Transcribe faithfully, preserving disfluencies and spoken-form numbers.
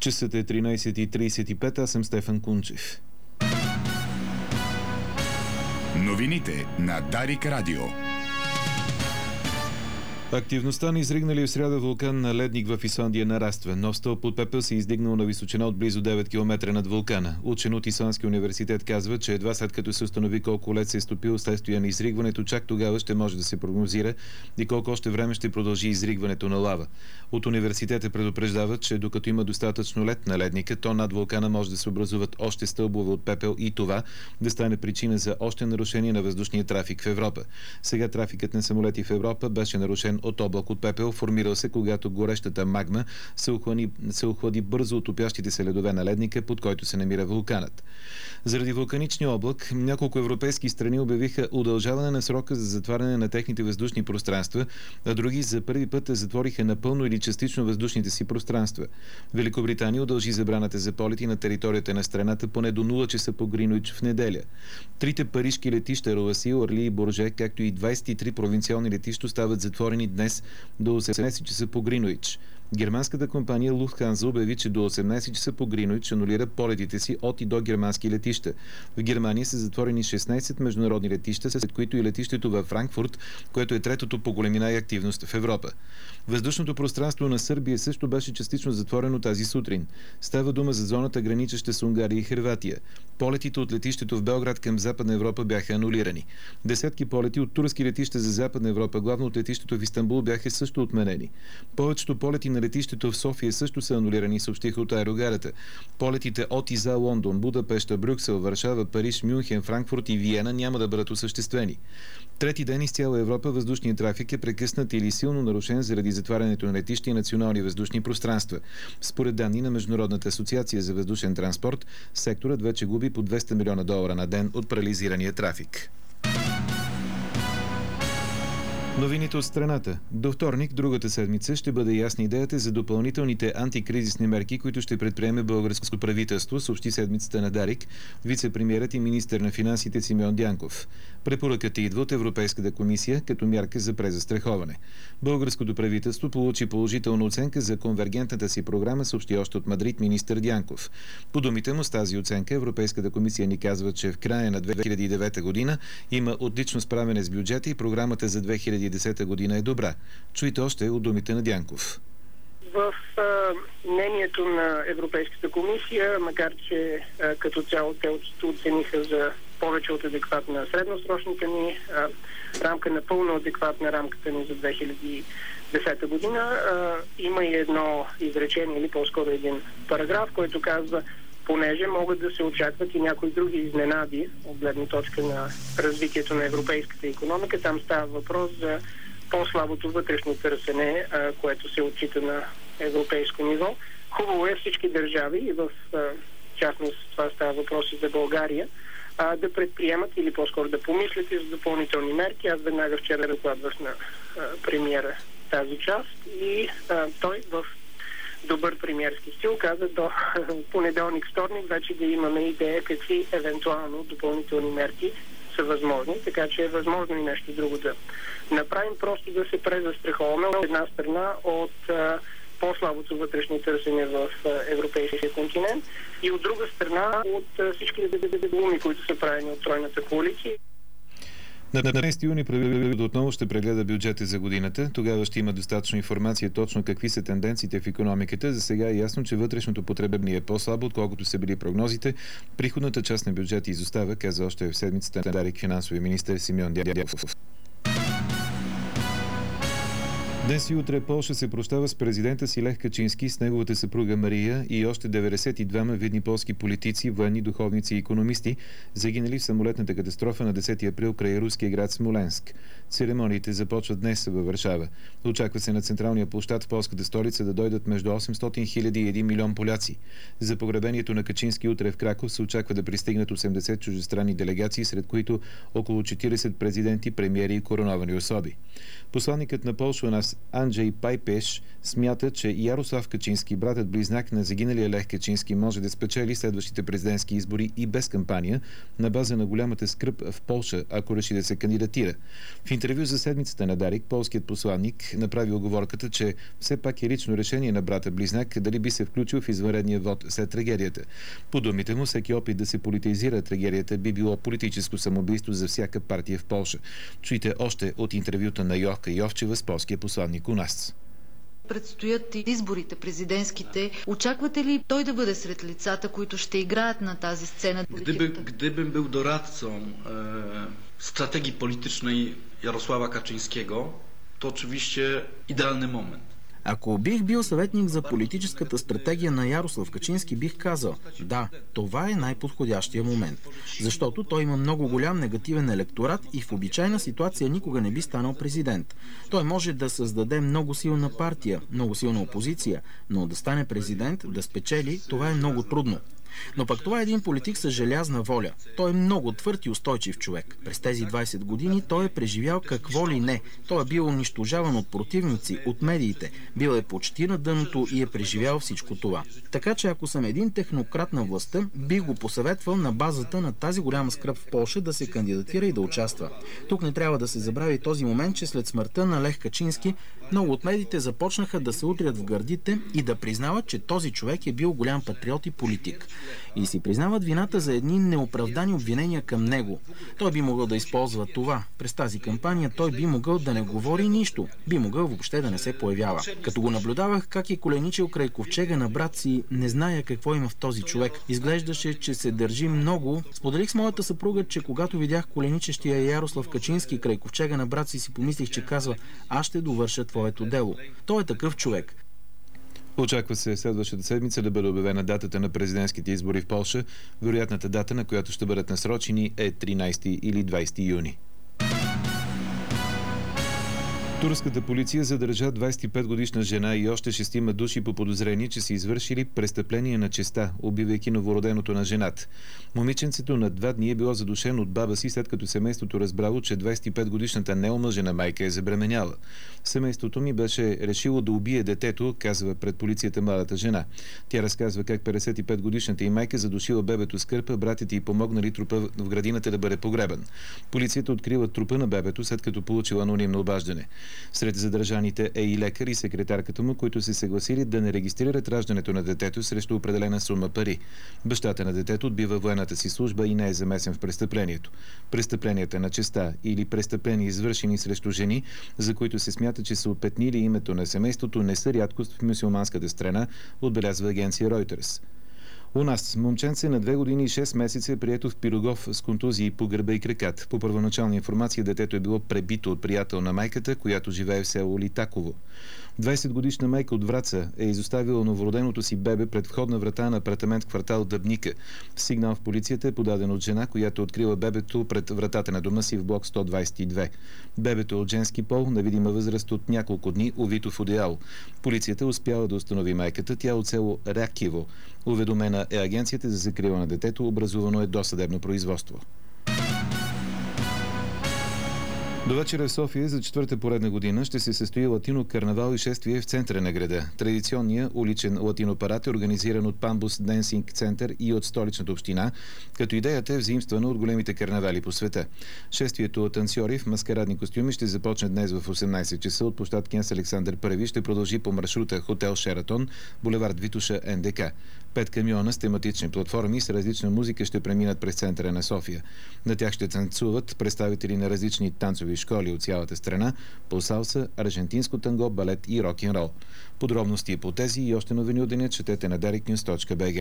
Часът е тринайсет и трийсет и пет, аз съм Стефан Кунчев. Новините на Дарик Радио. Активността на изригналия в сряда вулкан на Ледник в Исландия нараства. Нов стълб от пепел се издигнал на височина от близо девет километра над вулкана. Учен от Исландския университет казва, че едва след като се установи колко лед се е стопил следствие на изригването, чак тогава ще може да се прогнозира и колко още време ще продължи изригването на лава. От университета предупреждават, че докато има достатъчно лед на ледника, то над вулкана може да се образуват още стълбове от пепел и това да стане причина за още нарушение на въздушния трафик в Европа. Сега трафикът на самолети в Европа беше нарушен от облак от пепел, формирал се, когато горещата магма се охлади, се охлади бързо от топящите се ледове на ледника, под който се намира вулканът. Заради вулканичния облак, няколко европейски страни обявиха удължаване на срока за затваряне на техните въздушни пространства, а други за първи път затвориха напълно или частично въздушните си пространства. Великобритания удължи забраната за полети на територията на страната поне до нула часа по Гринуич в неделя. Трите парижки летища Роаси, Орли и Борже, както и двайсет и три провинциални летища стават затворени днес до осемнайсет часа по Гринуич. Германската компания Lufthansa обяви, че до осемнайсет часа по Гринуич анулира полетите си от и до германски летища. В Германия са затворени шестнайсет международни летища, след които и летището във Франкфурт, което е третото по големина и активност в Европа. Въздушното пространство на Сърбия също беше частично затворено тази сутрин. Става дума за зоната, граничеща с Унгария и Хърватия. Полетите от летището в Белград към Западна Европа бяха анулирани. Десетки полети от турски летища за Западна Европа, главно от летището в Истанбул, бяха също отменени. Повечето полети на летището в София също са анулирани, съобщиха от аерогарата. Полетите от и за Лондон, Будапеща, Брюксел, Варшава, Париж, Мюнхен, Франкфурт и Виена няма да бъдат осъществени. Трети ден из цяла Европа въздушният трафик е прекъснат или силно нарушен заради затварянето на летища и национални въздушни пространства. Според данни на Международната асоциация за въздушен транспорт, секторът вече губи по двеста милиона долара на ден от парализирания трафик. Новините от страната. До вторник, другата седмица, ще бъде ясна идеята за допълнителните антикризисни мерки, които ще предприеме българското правителство, съобщи седмицата на Дарик вице-премиерът и министър на финансите Симеон Дянков. Препоръката идва от Европейската комисия като мярка за презастраховане. Българското правителство получи положителна оценка за конвергентната си програма, съобщи още от Мадрид министър Дянков. По думите му с тази оценка Европейската комисия ни казва, че в края на две хиляди и девета година има отлично справяне с бюджета и програмата за две хиляди и десета година е добра. Чуйте още от думите на Дянков. В а, мнението на Европейската комисия, макар че а, като цяло те оцениха за повече от адекватна средносрочната ни а, рамка, напълно адекватна рамката ни за две хиляди и десета година, а, има и едно изречение или по-скоро един параграф, който казва: понеже могат да се очакват и някои други изненади от гледна точка на развитието на европейската икономика. Там става въпрос за по-слабото вътрешно търсене, което се отчита на европейско ниво. Хубаво е всички държави, и в частност това става въпрос и за България, да предприемат или по-скоро да помислят и за допълнителни мерки. Аз веднага вчера докладвах на премиера тази част и той в добър премиерски стил каза до понеделник, вторник вече да имаме идея какви евентуално допълнителни мерки са възможни, така че е възможно и нещо друго да направим, просто да се презастраховаме от една страна от а, по-слабото вътрешно търсене в а, европейския континент и от друга страна от а, всички думи, които са правени от тройната коалиция. На петнайсети юни правителството отново ще прегледа бюджета за годината. Тогава ще има достатъчно информация точно какви са тенденциите в икономиката. За сега е ясно, че вътрешното потребление е по-слабо, отколкото са били прогнозите. Приходната част на бюджета изостава, каза още в седмицата на Дарик финансовия министър Симеон Дянков. Днес и утре Полша се прощава с президента си Лех Качински, с неговата съпруга Мария и още деветдесет и двама видни полски политици, военни, духовници и икономисти, загинали в самолетната катастрофа на десети април край руския град Смоленск. Церемониите започват днес във Варшава. Очаква се на централния площад в полската столица да дойдат между осемстотин хиляди и един милион поляци. За погребението на Качински утре в Краков се очаква да пристигнат осемдесет чуждестранни делегации, сред които около четирийсет президенти, премиери и короновани особи. Посланникът на Полша Анджей Пайпеш смята, че Ярослав Качински, братът близнак на загиналия Лех Качински, може да спечели следващите президентски избори и без кампания на база на голямата скръб в Полша, ако реши да се кандидатира. В интервю за седмицата на Дарик, полският посланник направи оговорката, че все пак е лично решение на брата близнак дали би се включил в извънредния вод след трагедията. По думите му, всеки опит да се политизира трагедията би било политическо самоубийство за всяка партия в Полша. Чуйте още от интервюта на Йовка Йовчева с полския посланник у нас. Предстоят изборите, президентските. Очаквате ли той да бъде сред лицата, които ще играят на тази сцена? Gdyby, gdybym był doradcą e, strategii politycznej Jarosława Kaczyńskiego, to oczywiście idealny moment. Ако бих бил съветник за политическата стратегия на Ярослав Качински, бих казал: да, това е най-подходящия момент. Защото той има много голям негативен електорат и в обичайна ситуация никога не би станал президент. Той може да създаде много силна партия, много силна опозиция, но да стане президент, да спечели, това е много трудно. Но пък това е един политик с желязна воля. Той е много твърд и устойчив човек. През тези двайсет години той е преживял какво ли не. Той е бил унищожаван от противници, от медиите. Бил е почти на дъното и е преживял всичко това. Така че ако съм един технократ на властта, бих го посъветвал на базата на тази голяма скръб в Полша да се кандидатира и да участва. Тук не трябва да се забрави този момент, че след смъртта на Лех Качински много от медиите започнаха да се удрят в гърдите и да признават, че този човек е бил голям патриот и политик. И си признават вината за едни неоправдани обвинения към него. Той би могъл да използва това. През тази кампания той би могъл да не говори нищо. Би могъл въобще да не се появява. Като го наблюдавах как е коленичил край ковчега на брат си, не зная какво има в този човек. Изглеждаше, че се държи много. Споделих с моята съпруга, че когато видях коленичещия Ярослав Качински край ковчега на брат си, си помислих, че казва: аз ще довърша твоето дело. Той е такъв човек. Очаква се следващата седмица да бъде обявена датата на президентските избори в Полша. Вероятната дата, на която ще бъдат насрочени, е тринайсети или двайсети юни. Турската полиция задържа двайсет и пет годишна жена и още шестима души по подозрение, че са извършили престъпление на честа, убивайки новороденото на жената. Момиченцето на два дни е било задушено от баба си, след като семейството разбрало, че двайсет и пет годишната неомъжена майка е забременяла. Семейството ми беше решило да убие детето, казва пред полицията младата жена. Тя разказва как петдесет и пет годишната й майка задушила бебето с кърпа, братята й помогнали трупа в градината да бъде погребан. Полицията открила трупа на бебето, след като получила анонимно обаждане. Сред задържаните е и лекар и секретарката му, които се съгласили да не регистрират раждането на детето срещу определена сума пари. Бащата на детето отбива военната си служба и не е замесен в престъплението. Престъпленията на честа или престъпления, извършени срещу жени, за които се смята, че са опетнили името на семейството, не са рядкост в мюсюлманската страна, отбелязва агенция Reuters. У нас момченце на две години и шест месеца е прието в Пирогов с контузии по гърба и краката. По първоначална информация детето е било пребито от приятел на майката, която живее в село Литаково. двайсет годишна майка от Враца е изоставила новороденото си бебе пред входна врата на апартамент в квартал Дъбника. Сигнал в полицията е подаден от жена, която открила бебето пред вратата на дома си в блок сто двайсет и две. Бебето е от женски пол, на видима възраст от няколко дни, увито в одеяло. Полицията успяла да установи майката, тя от село Рякиво. Уведомена е агенцията за закрила на детето, образувано е досъдебно производство. До вечера в София за четвърта поредна година ще се състои латино карнавал и шествие в центъра на града. Традиционният уличен латино парад е организиран от Памбус Денсинг център и от столичната община, като идеята е взаимствана от големите карнавали по света. Шествието от танцори в маскарадни костюми ще започне днес в осемнайсет часа от площад Княз Александър първи, ще продължи по маршрута Хотел Шератон, булевард Витоша, Ен Де Ка. Пет камиона с тематични платформи с различна музика ще преминат през центъра на София. На тях ще танцуват представители на различни танцови школи от цялата страна по салса, аржентинско танго, балет и рок-н-рол. Подробности по тези и още новини от деня четете на дарик нюз точка би джи.